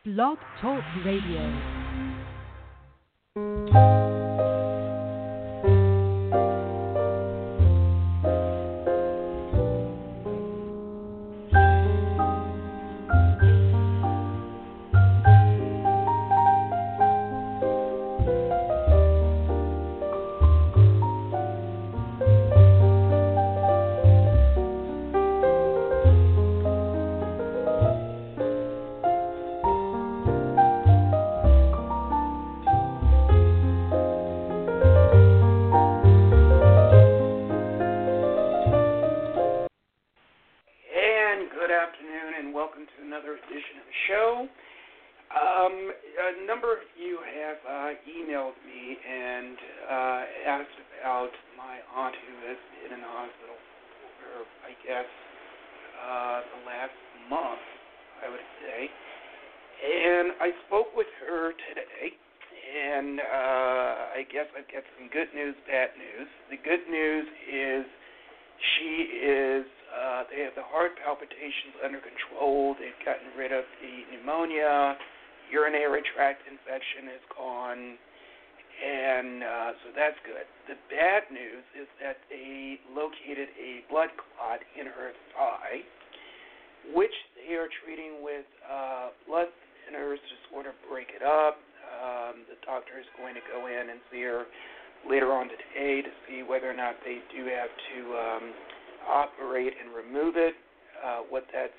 Blog Talk Radio. A number of you have emailed me and asked about my aunt who has been in the hospital for, I guess, the last month, I would say. And I spoke with her today, and I guess I've got some good news, bad news. The good news is they have the heart palpitations under control. They've gotten rid of the pneumonia. Urinary tract infection is gone, and so that's good. The bad news is that they located a blood clot in her thigh, which they are treating with blood thinners to sort of break it up. The doctor is going to go in and see her later on today to see whether or not they do have to operate and remove it, what that's,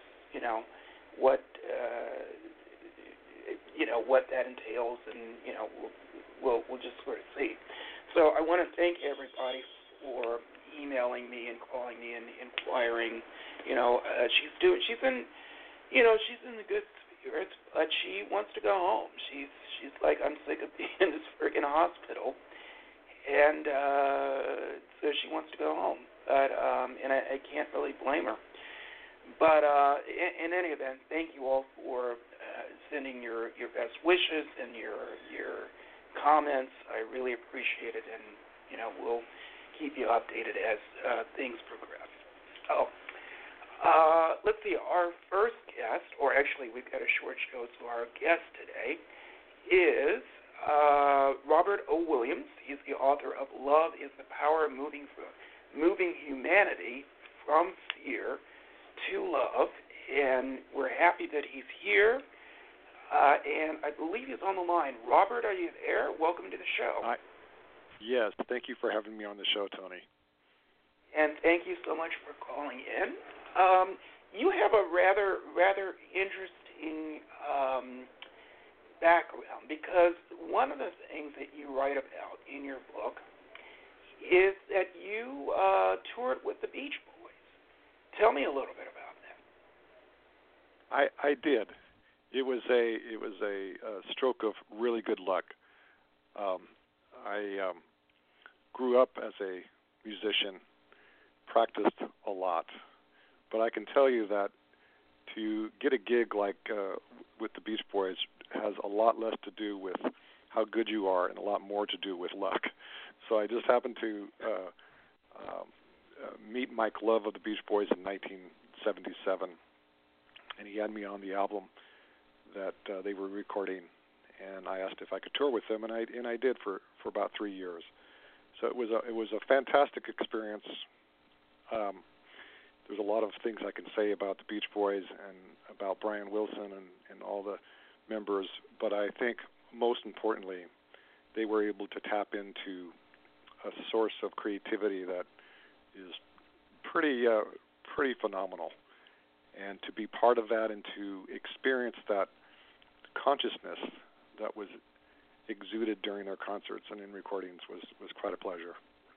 what that entails, and we'll just sort of see. So I want to thank everybody for emailing me and calling me and inquiring. She's in the good spirits, but she wants to go home. She's like, I'm sick of being in this friggin' hospital, and so she wants to go home. But and I can't really blame her. But in any event, thank you all for sending your best wishes and your comments. I really appreciate it, and we'll keep you updated as things progress. So let's see. Our first guest, or actually we've got a short show, so our guest today is Robert O. Williams. He's the author of Love is the Power of Moving Humanity from Fear to Love, and we're happy that he's here, and I believe he's on the line. Robert, are you there? Welcome to the show. Yes, thank you for having me on the show, Tony. And thank you so much for calling in. You have a rather interesting background, because one of the things that you write about in your book is that you toured with the Beach Boys. Tell me a little bit about that. I did. It was a stroke of really good luck. I grew up as a musician, practiced a lot, but I can tell you that to get a gig like with the Beach Boys has a lot less to do with how good you are and a lot more to do with luck. So I just happened to meet Mike Love of the Beach Boys in 1977, and he had me on the album that they were recording, and I asked if I could tour with them, and I did for about 3 years. So it was a fantastic experience. There's a lot of things I can say about the Beach Boys and about Brian Wilson and all the members, but I think most importantly, they were able to tap into a source of creativity that is pretty phenomenal, and to be part of that and to experience that consciousness that was exuded during their concerts and in recordings was quite a pleasure.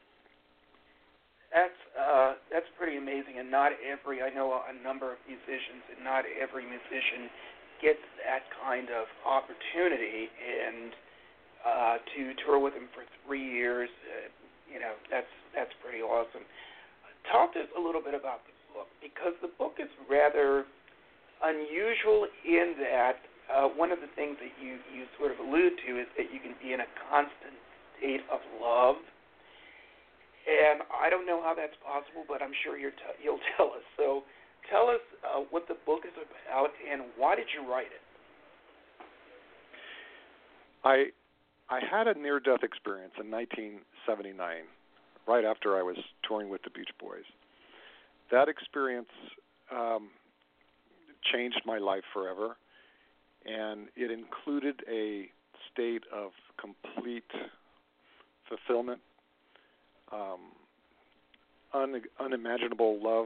That's pretty amazing, and I know a number of musicians, and not every musician gets that kind of opportunity, and to tour with them for 3 years, that's pretty awesome. Talk to us a little bit about the book, because the book is rather unusual in that one of the things that you sort of allude to is that you can be in a constant state of love. And I don't know how that's possible, but I'm sure you'll tell us. So tell us what the book is about and why did you write it? I had a near-death experience in 1979, right after I was touring with the Beach Boys. That experience changed my life forever, and it included a state of complete fulfillment, unimaginable love.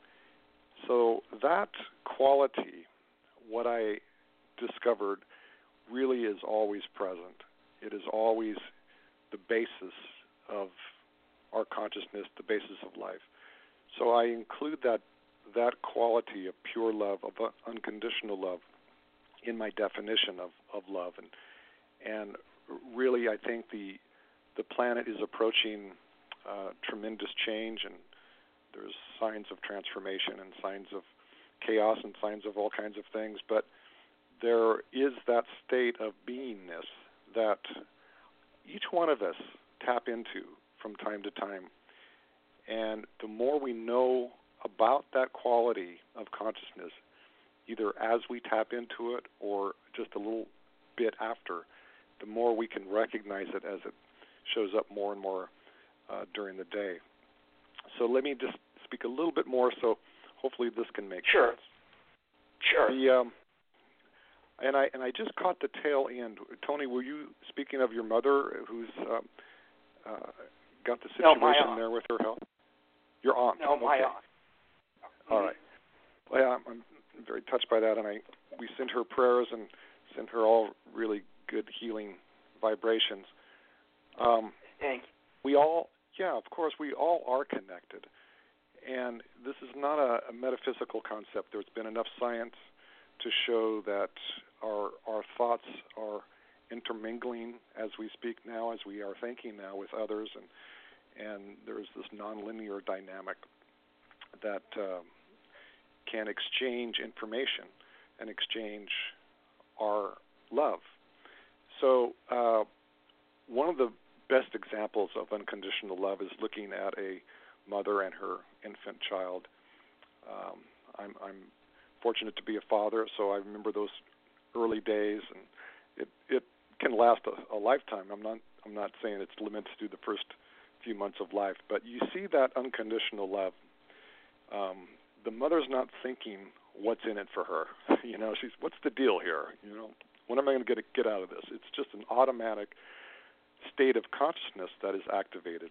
So that quality, what I discovered, really is always present. It is always the basis of our consciousness, the basis of life. So I include that quality of pure love, of unconditional love, in my definition of love. And really, I think the planet is approaching tremendous change, and there's signs of transformation and signs of chaos and signs of all kinds of things. But there is that state of beingness that each one of us tap into from time to time. And the more we know about that quality of consciousness, either as we tap into it or just a little bit after, the more we can recognize it as it shows up more and more during the day. So let me just speak a little bit more, so hopefully this can make sense. Sure. And I just caught the tail end. Tony, were you speaking of your mother who's got the situation there with her health? Your aunt? No, my aunt. All right. Well, I'm very touched by that, and we send her prayers and send her all really good healing vibrations. Thank you. We all are connected. And this is not a metaphysical concept. There's been enough science to show that our thoughts are intermingling as we speak now, as we are thinking now with others, and there's this nonlinear dynamic that can exchange information and exchange our love. So one of the best examples of unconditional love is looking at a mother and her infant child. I'm fortunate to be a father, so I remember those early days, and it can last a lifetime. I'm not saying it's limited to the first few months of life, but you see that unconditional love. The mother's not thinking what's in it for her. She's, what's the deal here? When am I going to get out of this? It's just an automatic state of consciousness that is activated.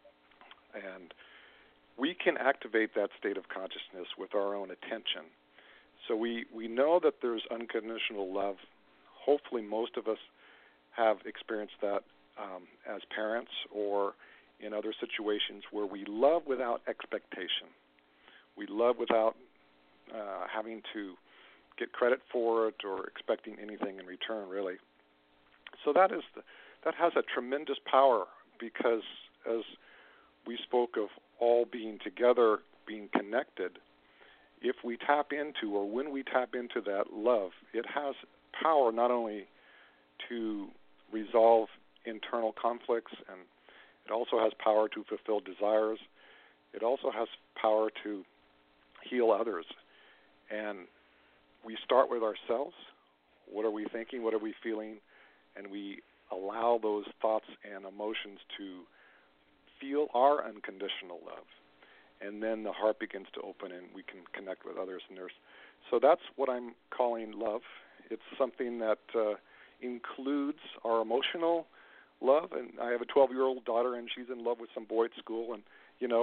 And we can activate that state of consciousness with our own attention. So we know that there's unconditional love. Hopefully most of us have experienced that as parents or in other situations where we love without expectation. We love without having to get credit for it or expecting anything in return, really. So that has a tremendous power, because as we spoke of all being together, being connected, if we tap into, or when we tap into that love, it has power not only to resolve internal conflicts, and it also has power to fulfill desires. It also has power to heal others. And we start with ourselves. What are we thinking? What are we feeling? And we allow those thoughts and emotions to feel our unconditional love. And then the heart begins to open and we can connect with others. So that's what I'm calling love. It's something that includes our emotional love. And I have a 12-year-old daughter, and she's in love with some boy at school. And,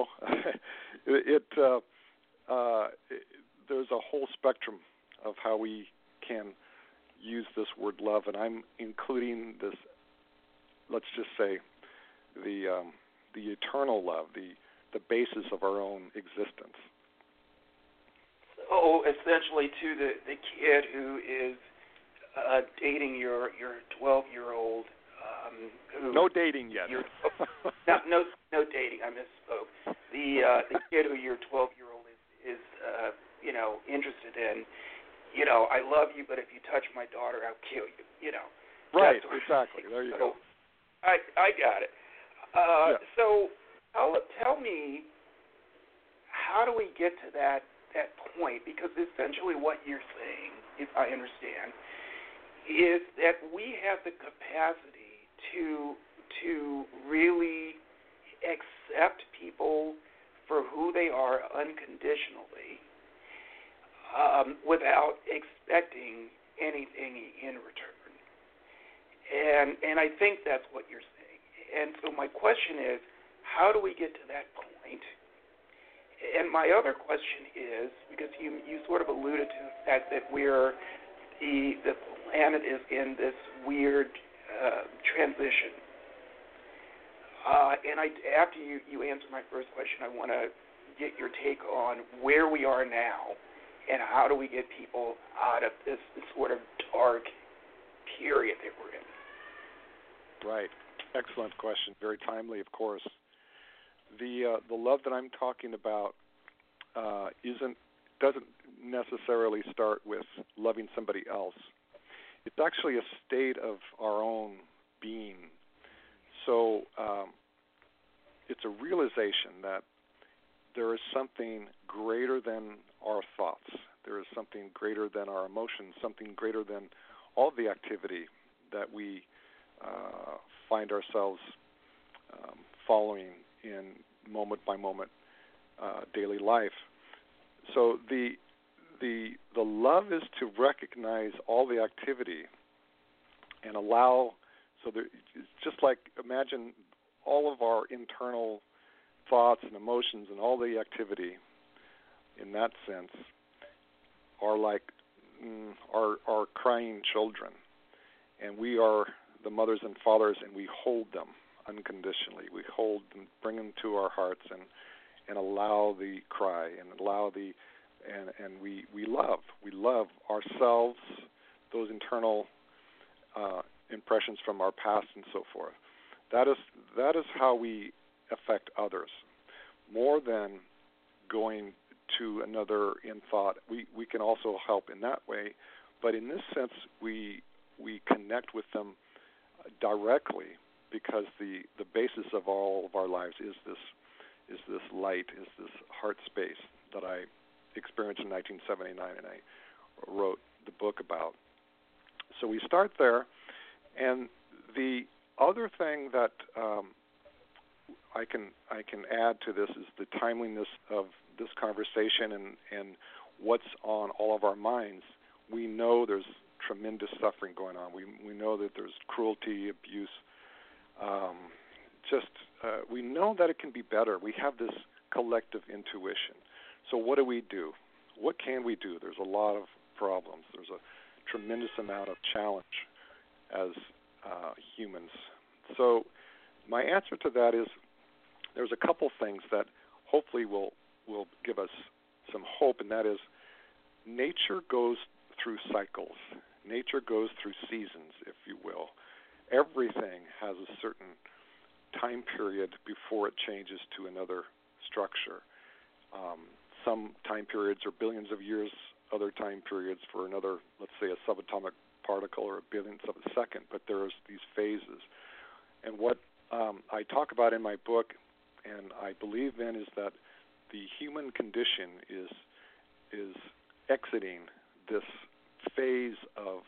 there's a whole spectrum of how we can use this word love. And I'm including this, let's just say, the eternal love, the basis of our own existence. So essentially, to the kid who is dating your 12-year-old. No dating yet. No dating. I misspoke. The kid who your 12-year-old is interested in. I love you, but if you touch my daughter, I'll kill you. Right. Exactly. There you go. I got it. Yeah. So tell me, how do we get to that point? Because essentially what you're saying, if I understand, is that we have the capacity to really accept people for who they are unconditionally, without expecting anything in return. And I think that's what you're saying. And so my question is, how do we get to that point? And my other question is, because you sort of alluded to the fact that the planet is in this weird transition. And after you answer my first question, I want to get your take on where we are now and how do we get people out of this sort of dark period that we're in. Right. Excellent question. Very timely, of course. The love that I'm talking about doesn't necessarily start with loving somebody else. It's actually a state of our own being. So it's a realization that there is something greater than our thoughts. There is something greater than our emotions, something greater than all the activity that we find ourselves following in moment-by-moment daily life. So the love is to recognize all the activity and allow. So it's just like, imagine all of our internal thoughts and emotions and all the activity in that sense are like our crying children, and we are the mothers and fathers, and we hold them unconditionally. We hold them, bring them to our hearts, and allow the cry, and allow the and we love ourselves, those internal impressions from our past and so forth. That is how we affect others, more than going to another in thought. We can also help in that way, but in this sense we connect with them directly, because the basis of all of our lives is this light, is this heart space that I experienced in 1979 and I wrote the book about. So we start there, and the other thing that I can add to this is the timeliness of this conversation and what's on all of our minds. We know there's tremendous suffering going on. We know that there's cruelty, abuse. We know that it can be better. We have this collective intuition. So what do we do? What can we do? There's a lot of problems. There's a tremendous amount of challenge as humans. So my answer to that is there's a couple things that hopefully will give us some hope, and that is nature goes through cycles. Nature goes through seasons, if you will. Everything has a certain time period before it changes to another structure. Some time periods are billions of years, other time periods for another, let's say, a subatomic particle or a billionth of a second, but there's these phases. And what I talk about in my book, and I believe in, is that the human condition is exiting this phase of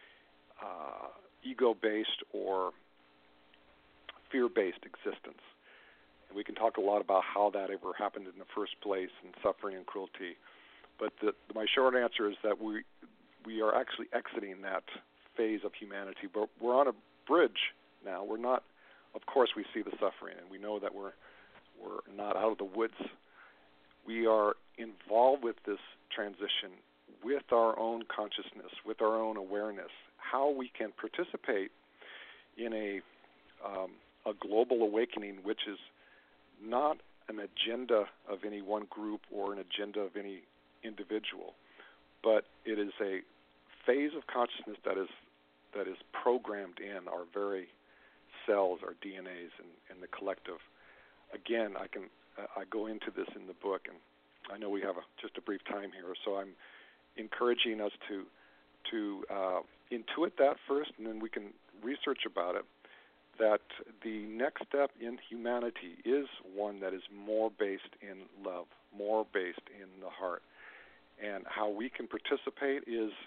ego-based or fear-based existence. And we can talk a lot about how that ever happened in the first place, and suffering and cruelty. But my short answer is that we are actually exiting that phase of humanity. But we're on a bridge now. We're not. Of course, we see the suffering, and we know that we're not out of the woods. We are involved with this transition with our own consciousness, with our own awareness. How we can participate in a global awakening, which is not an agenda of any one group or an agenda of any individual, but it is a phase of consciousness that is programmed in our very cells, our DNAs, and the collective. Again, I go into this in the book, and I know we have just a brief time here, so I'm encouraging us to intuit that first, and then we can research about it, that the next step in humanity is one that is more based in love, more based in the heart. And how we can participate is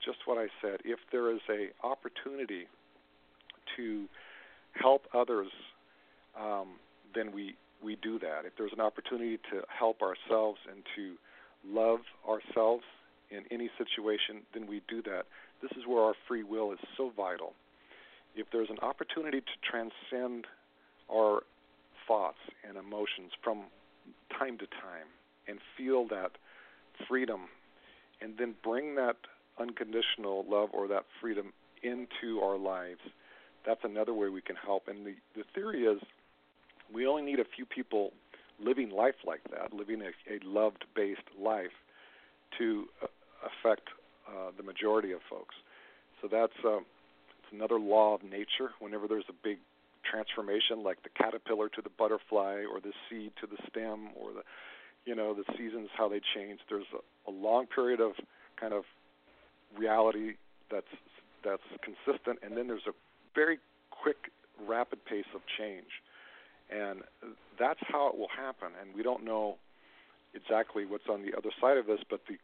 just what I said. If there is a opportunity to help others, then we do that. If there's an opportunity to help ourselves and to love ourselves in any situation, then we do that. This is where our free will is so vital. If there's an opportunity to transcend our thoughts and emotions from time to time and feel that freedom and then bring that unconditional love or that freedom into our lives, that's another way we can help. And the theory is we only need a few people living life like that, living a love-based life to affect the majority of folks. So that's it's another law of nature. Whenever there's a big transformation, like the caterpillar to the butterfly, or the seed to the stem, or the seasons, how they change, there's a long period of kind of reality that's consistent, and then there's a very quick, rapid pace of change. And that's how it will happen. And we don't know exactly what's on the other side of this, but the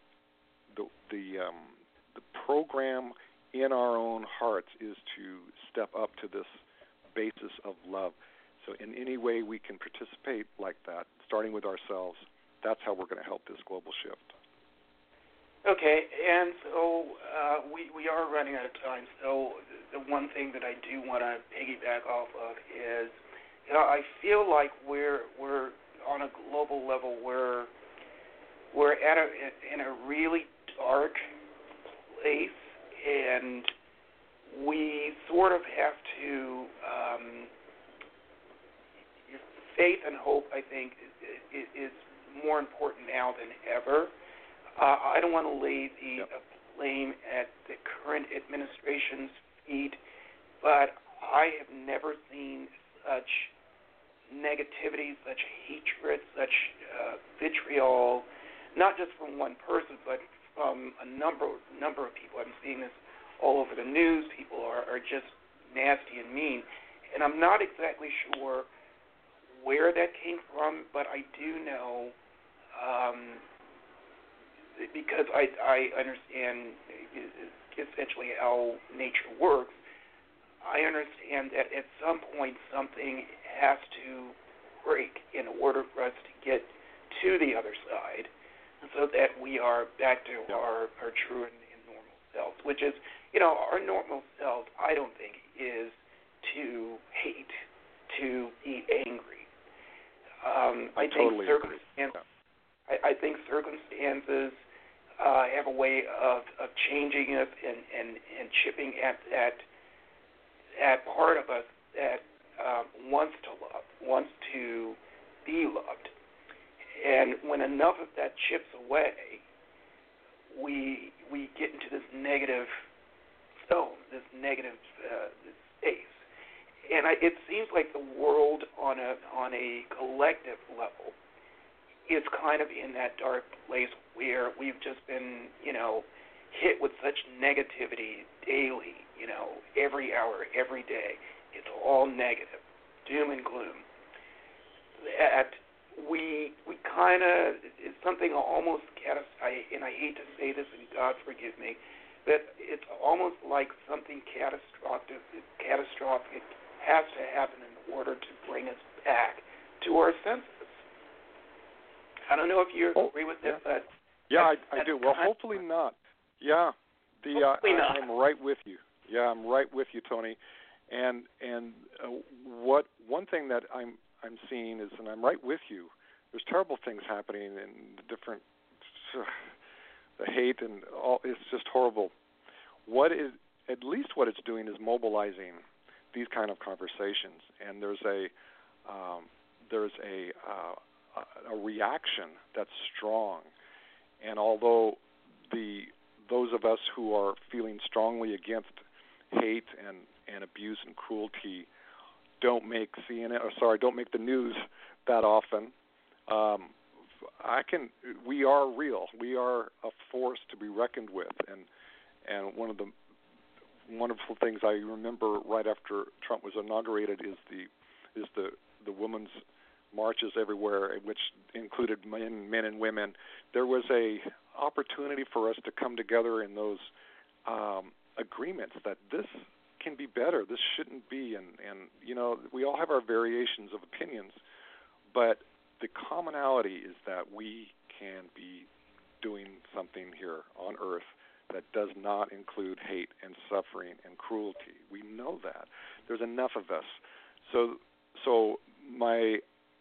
program in our own hearts is to step up to this basis of love. So in any way we can participate like that, starting with ourselves, that's how we're going to help this global shift. Okay, and so we are running out of time. So the one thing that I do want to piggyback off of is, I feel like we're on a global level where we're in a really dark place, and we sort of have to faith and hope, I think, is more important now than ever. I don't want to lay the blame at the current administration's feet, but I have never seen such negativity, such hatred, such vitriol, not just from one person, but from a number of people. I'm seeing this all over the news. People are just nasty and mean, and I'm not exactly sure where that came from, but I do know, because I understand essentially how nature works, I understand that at some point something has to break in order for us to get to the other side, so that we are back to our true and normal selves, which is, our normal self, I don't think, is to hate, to be angry. I think circumstances have a way of changing us and chipping at that part of us that wants to love, wants to be loved. And when enough of that chips away, we get into this negative zone, this negative space. And it seems like the world on a collective level is kind of in that dark place where we've just been, hit with such negativity daily, every hour, every day. It's all negative, doom and gloom. That we kind of, it's something almost catastrophic, and I hate to say this, and God forgive me, but it's almost like something catastrophic has to happen in order to bring us back to our senses. I don't know if you agree with that, but I do. Well, hopefully not. Yeah, hopefully not. I'm right with you. Yeah, I'm right with you, Tony. And one thing that I'm seeing is, and I'm right with you, there's terrible things happening in the different, the hate and all. It's just horrible. At least what it's doing is mobilizing these kind of conversations, and there's a reaction that's strong. And although those of us who are feeling strongly against hate and abuse and cruelty don't make the news that often, we are real. We are a force to be reckoned with. And one of the wonderful things I remember right after Trump was inaugurated is the women's marches everywhere, which included men and women. There was a opportunity for us to come together in those agreements that this can be better, this shouldn't be, and we all have our variations of opinions, but the commonality is that we can be doing something here on Earth that does not include hate and suffering and cruelty. We know that. There's enough of us. So my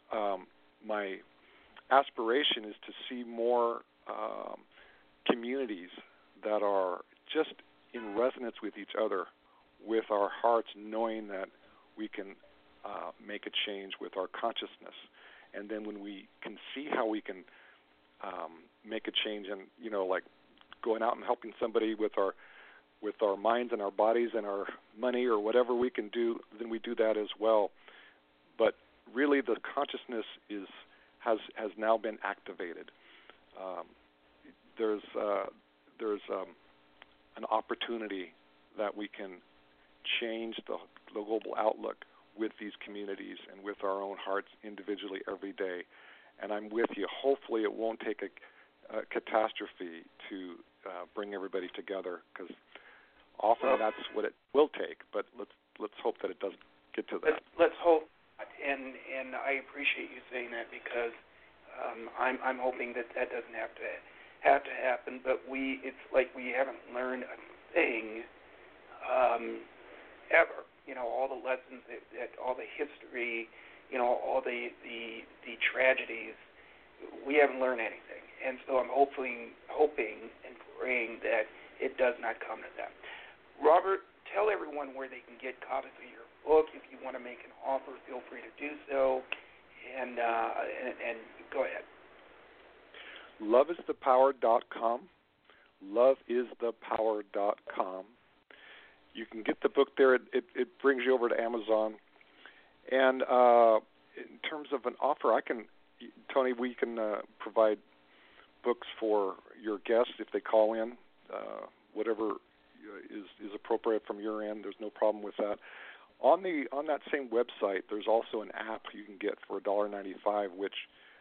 aspiration is to see more communities that are just in resonance with each other, with our hearts, knowing that we can make a change with our consciousness. And then when we can see how we can make a change, and like going out and helping somebody with our minds and our bodies and our money or whatever we can do, then we do that as well. But really, the consciousness has now been activated. There's an opportunity that we can change the global outlook with these communities and with our own hearts individually every day. And I'm with you. Hopefully it won't take a catastrophe to bring everybody together, because often that's what it will take. But let's hope that it doesn't get to that. Let's hope. And I appreciate you saying that, because I'm hoping that doesn't have to happen. But it's like we haven't learned a thing ever. All the lessons that all the history, all the tragedies, we haven't learned anything. And so I'm hoping and praying that it does not come to that. Robert, tell everyone where they can get copies of your book. If you want to make an offer, feel free to do so. And go ahead. Loveisthepower.com. Loveisthepower.com. You can get the book there. It brings you over to Amazon. And in terms of an offer, Tony, we can provide books for your guests if they call in, whatever is appropriate from your end. There's no problem with that. On that same website, there's also an app you can get for $1.95, which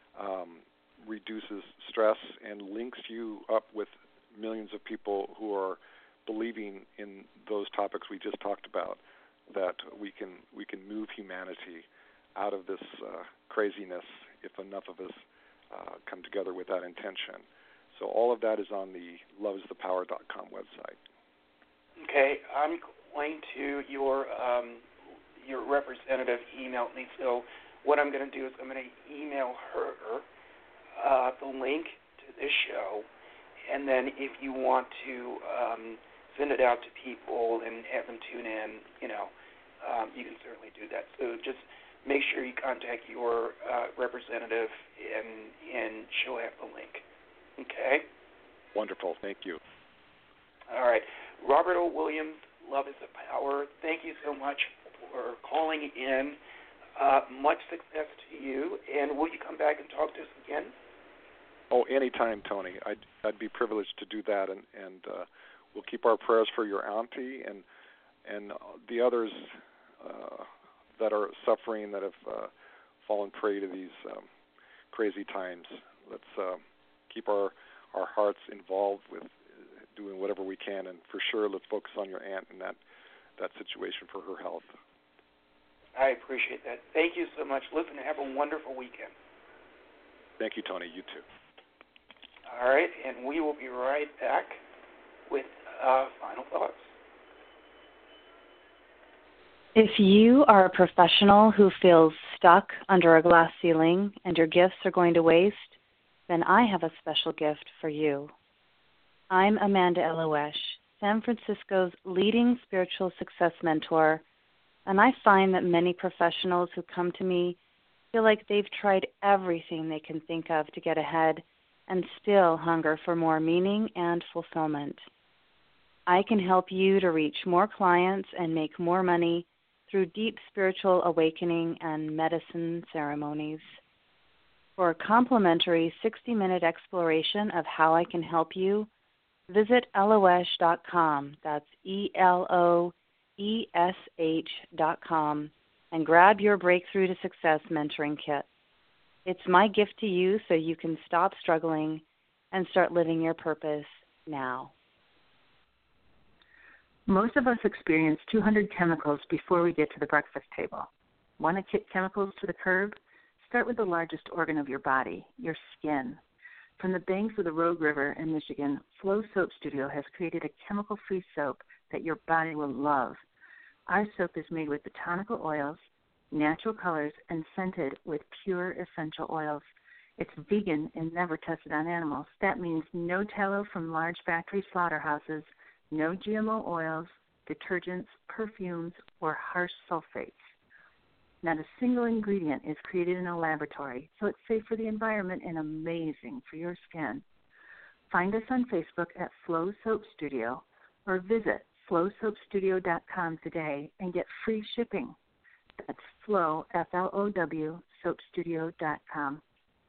reduces stress and links you up with millions of people who are believing in those topics we just talked about, that we can move humanity out of this craziness if enough of us come together with that intention. So all of that is on the loveisthepower.com website. Okay, I'm going to your representative emailed me. So what I'm going to do is I'm going to email her the link to this show, and then if you want to send it out to people and have them tune in, you can certainly do that. So just make sure you contact your representative, and she'll have the link. Okay? Wonderful. Thank you. All right. Robert O. Williams, Love is the Power. Thank you so much for calling in. Much success to you. And will you come back and talk to us again? Oh, anytime, Tony. I'd be privileged to do that, and we'll keep our prayers for your auntie and the others that are suffering, that have fallen prey to these crazy times. Let's keep our hearts involved with doing whatever we can, and for sure, let's focus on your aunt and that situation for her health. I appreciate that. Thank you so much. Listen, have a wonderful weekend. Thank you, Tony. You too. All right, and we will be right back with final thoughts. If you are a professional who feels stuck under a glass ceiling and your gifts are going to waste, then I have a special gift for you. I'm Amanda Eloesh, San Francisco's leading spiritual success mentor, and I find that many professionals who come to me feel like they've tried everything they can think of to get ahead and still hunger for more meaning and fulfillment. I can help you to reach more clients and make more money through deep spiritual awakening and medicine ceremonies. For a complimentary 60-minute exploration of how I can help you, visit Eloesh.com. That's ELOESH.com, and grab your Breakthrough to Success mentoring kit. It's my gift to you so you can stop struggling and start living your purpose now. Most of us experience 200 chemicals before we get to the breakfast table. Want to kick chemicals to the curb? Start with the largest organ of your body, your skin. From the banks of the Rogue River in Michigan, Flow Soap Studio has created a chemical-free soap that your body will love. Our soap is made with botanical oils, natural colors, and scented with pure essential oils. It's vegan and never tested on animals. That means no tallow from large factory slaughterhouses, no GMO oils, detergents, perfumes, or harsh sulfates. Not a single ingredient is created in a laboratory, so it's safe for the environment and amazing for your skin. Find us on Facebook at Flow Soap Studio or visit flowsoapstudio.com today and get free shipping. That's Flow, F-L-O-W, soapstudio.com.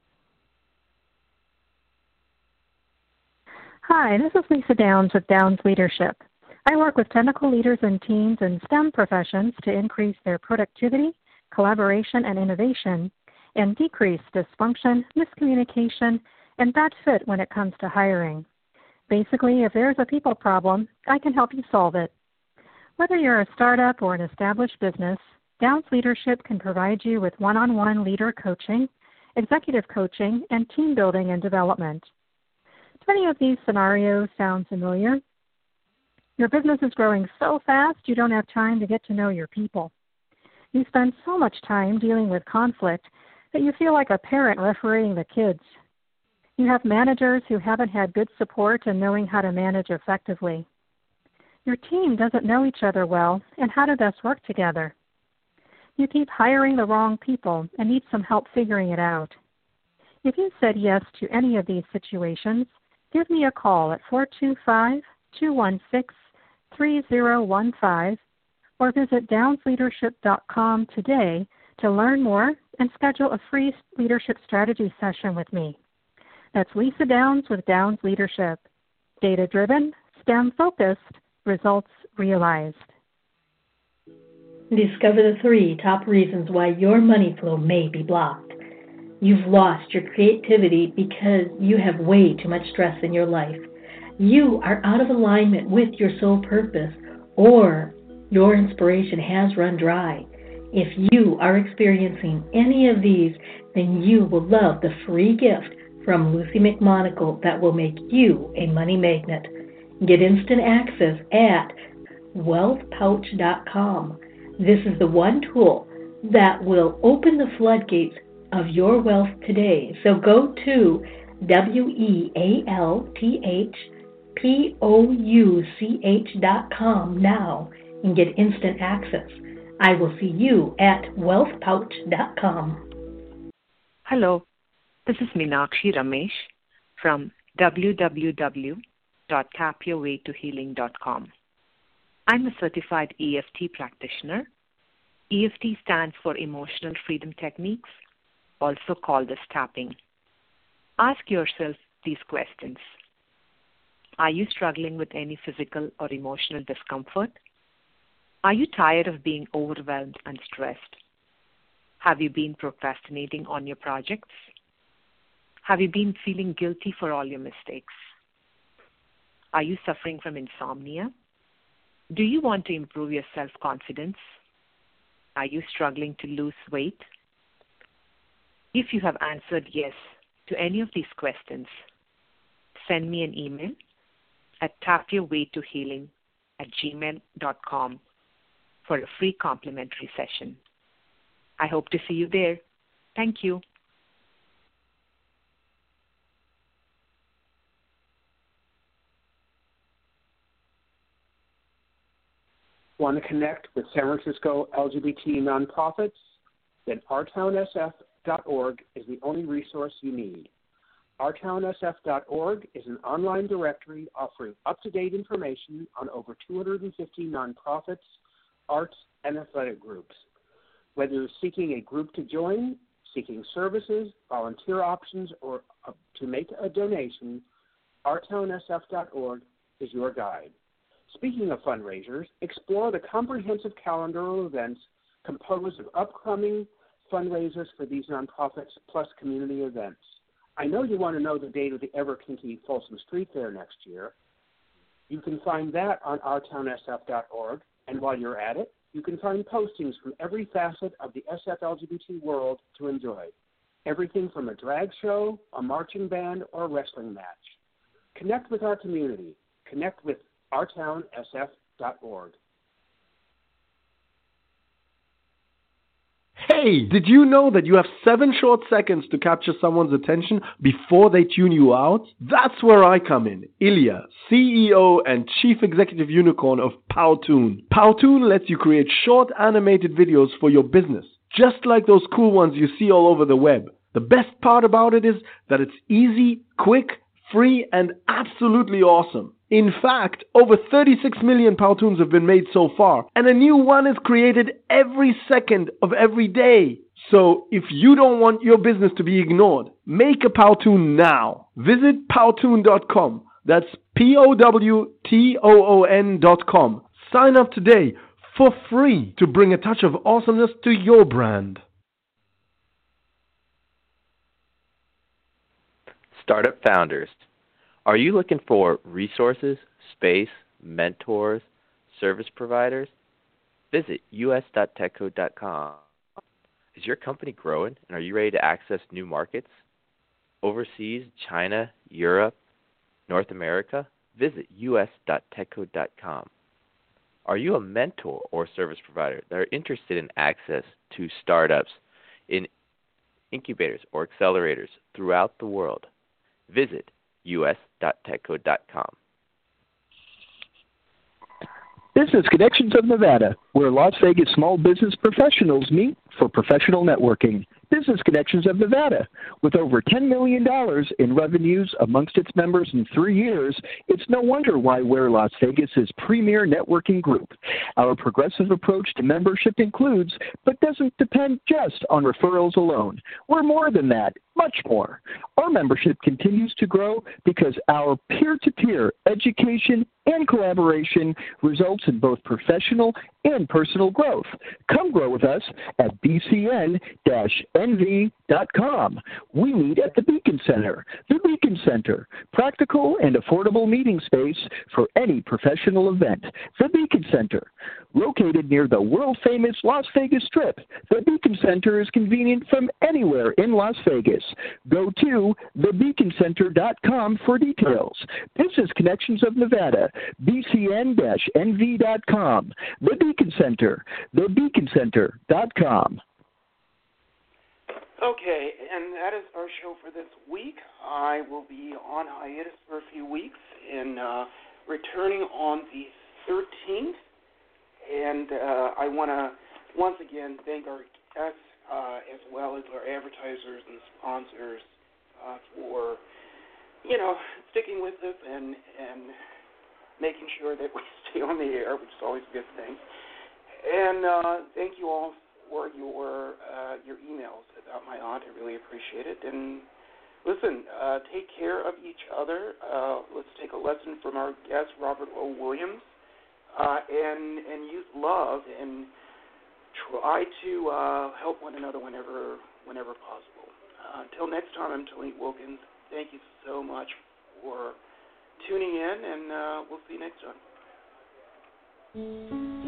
Hi, this is Lisa Downs with Downs Leadership. I work with technical leaders and teams in STEM professions to increase their productivity, collaboration, and innovation, and decrease dysfunction, miscommunication, and bad fit when it comes to hiring. Basically, if there's a people problem, I can help you solve it. Whether you're a startup or an established business, Downs Leadership can provide you with one-on-one leader coaching, executive coaching, and team building and development. Do any of these scenarios sound familiar? Your business is growing so fast you don't have time to get to know your people. You spend so much time dealing with conflict that you feel like a parent refereeing the kids. You have managers who haven't had good support in knowing how to manage effectively. Your team doesn't know each other well and how to best work together. You keep hiring the wrong people and need some help figuring it out. If you said yes to any of these situations, give me a call at 425-216-3015 or visit downsleadership.com today to learn more and schedule a free leadership strategy session with me. That's Lisa Downs with Downs Leadership. Data-driven, STEM-focused, results realized. Discover the 3 top reasons why your money flow may be blocked. You've lost your creativity because you have way too much stress in your life. You are out of alignment with your soul purpose, or your inspiration has run dry. If you are experiencing any of these, then you will love the free gift from Lucy McMonagle that will make you a money magnet. Get instant access at wealthpouch.com. This is the one tool that will open the floodgates of your wealth today. So go to wealthpouch.com now and get instant access. I will see you at wealthpouch.com. Hello, this is Meenakshi Ramesh from www.tapyourwaytohealing.com. I'm a certified EFT practitioner. EFT stands for Emotional Freedom Techniques, also called as tapping. Ask yourself these questions. Are you struggling with any physical or emotional discomfort? Are you tired of being overwhelmed and stressed? Have you been procrastinating on your projects? Have you been feeling guilty for all your mistakes? Are you suffering from insomnia? Do you want to improve your self-confidence? Are you struggling to lose weight? If you have answered yes to any of these questions, send me an email at tapyourwaytohealing@gmail.com for a free complimentary session. I hope to see you there. Thank you. Want to connect with San Francisco LGBT nonprofits? Then OurTownSF.org is the only resource you need. OurTownSF.org is an online directory offering up-to-date information on over 250 nonprofits, arts, and athletic groups. Whether you're seeking a group to join, seeking services, volunteer options, or to make a donation, OurTownSF.org is your guide. Speaking of fundraisers, explore the comprehensive calendar of events composed of upcoming fundraisers for these nonprofits plus community events. I know you want to know the date of the ever-kinky Folsom Street Fair next year. You can find that on ourtownsf.org, and while you're at it, you can find postings from every facet of the SF LGBT world to enjoy. Everything from a drag show, a marching band, or a wrestling match. Connect with our community. Connect with ourtownsf.org. Hey, did you know that you have 7 short seconds to capture someone's attention before they tune you out? That's where I come in. Ilya, CEO and Chief Executive Unicorn of Powtoon. Powtoon lets you create short animated videos for your business, just like those cool ones you see all over the web. The best part about it is that it's easy, quick, free, and absolutely awesome. In fact, over 36 million Powtoons have been made so far, and a new one is created every second of every day. So if you don't want your business to be ignored, make a Powtoon now. Visit powtoon.com. That's POWTOON.com. Sign up today for free to bring a touch of awesomeness to your brand. Startup founders. Are you looking for resources, space, mentors, service providers? Visit us.techcode.com. Is your company growing and are you ready to access new markets? Overseas, China, Europe, North America? Visit us.techcode.com. Are you a mentor or service provider that are interested in access to startups in incubators or accelerators throughout the world? Visit us.techcode.com. Business Connections of Nevada, where Las Vegas small business professionals meet for professional networking. Business Connections of Nevada. With over $10 million in revenues amongst its members in 3 years, it's no wonder why we're Las Vegas's premier networking group. Our progressive approach to membership includes, but doesn't depend just on referrals alone. We're more than that, much more. Our membership continues to grow because our peer-to-peer education and collaboration results in both professional and personal growth. Come grow with us at bcn-nv.com. We meet at the Beacon Center. The Beacon Center, practical and affordable meeting space for any professional event. The Beacon Center, located near the world-famous Las Vegas Strip. The Beacon Center is convenient from anywhere in Las Vegas. Go to thebeaconcenter.com for details. Business Connections of Nevada, bcn-nv.com. The Beacon Center, thebeaconcenter.com. Okay, and that is our show for this week. I will be on hiatus for a few weeks and returning on the 13th. And I want to once again thank our guests as well as our advertisers and sponsors for, sticking with us and making sure that we stay on the air, which is always a good thing. And thank you all for your emails about my aunt. I really appreciate it. And listen, take care of each other. Let's take a lesson from our guest, Robert O. Williams, and use love and try to help one another whenever possible. Until next time, I'm Tony Wilkins. Thank you so much for tuning in, and we'll see you next time.